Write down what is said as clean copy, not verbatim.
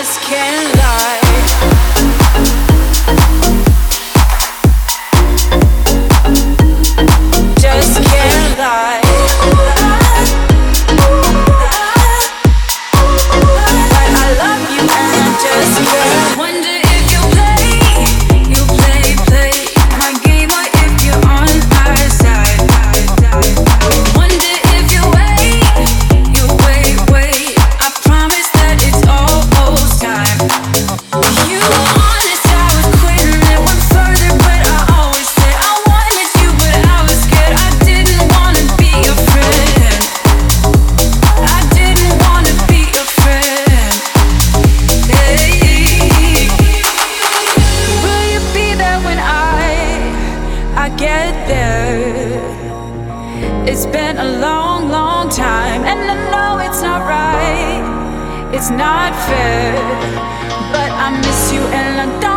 just can't lie. Just can't lie. But I love you and I just can't. Wonder if you play my game or if you're on my side. Wonder if you wait. I promise that it's almost time. You were honest, I was quitting. It went further, but I always said I wanted you, but I was scared. I didn't wanna be your friend. I didn't wanna be your friend. Hey. Will you be there when I get there? It's been a long, long time, and I know it's not right. It's not fair, but I miss you and I don't